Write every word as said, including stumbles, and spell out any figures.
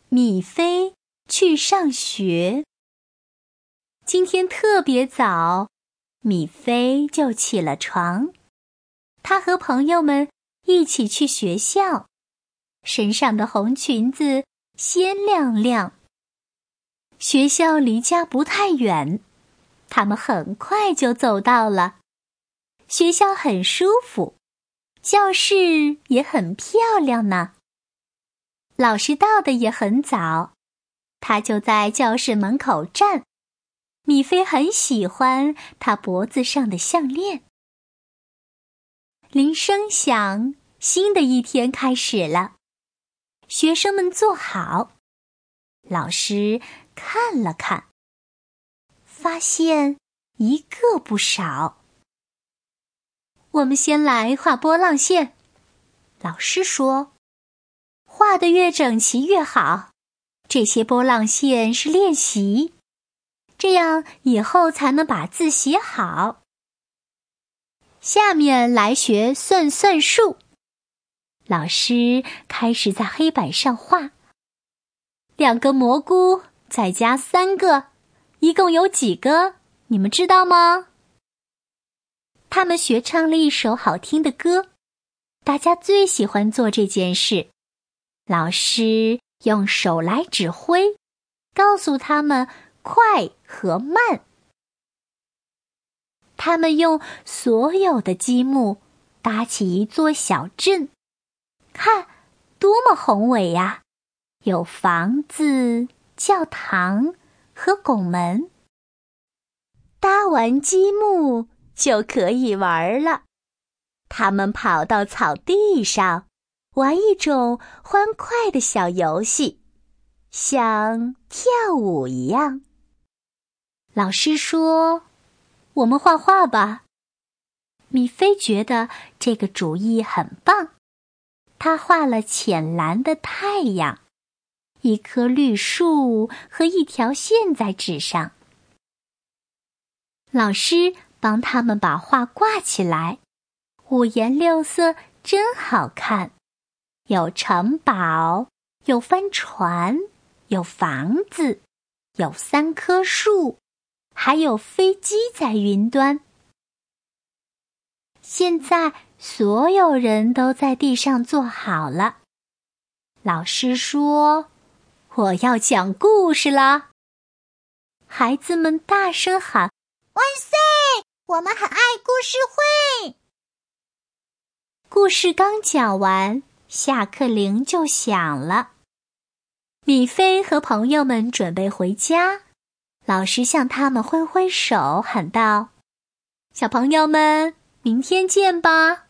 米菲去上学。今天特别早，米菲就起了床。她和朋友们一起去学校，身上的红裙子鲜亮亮。学校离家不太远，他们很快就走到了。学校很舒服，教室也很漂亮呢。老师到的也很早，他就在教室门口站。米菲很喜欢他脖子上的项链。铃声响，新的一天开始了。学生们坐好，老师看了看，发现一个不少。我们先来画波浪线，老师说，画得越整齐越好。这些波浪线是练习，这样以后才能把字写好。下面来学算算数。老师开始在黑板上画，两个蘑菇再加三个，一共有几个？你们知道吗？他们学唱了一首好听的歌，大家最喜欢做这件事。老师用手来指挥，告诉他们快和慢。他们用所有的积木搭起一座小镇，看，多么宏伟呀！有房子、教堂和拱门。搭完积木就可以玩了。他们跑到草地上，玩一种欢快的小游戏，像跳舞一样。老师说，我们画画吧。米菲觉得这个主意很棒。她画了浅蓝的太阳，一棵绿树和一条线在纸上。老师帮他们把画挂起来，五颜六色，真好看。有城堡，有帆船，有房子，有三棵树，还有飞机在云端。现在所有人都在地上坐好了。老师说，我要讲故事啦。孩子们大声喊， 万岁！我们很爱故事会。 故事刚讲完，下课铃就响了。米菲和朋友们准备回家，老师向他们挥挥手，喊道，小朋友们，明天见吧。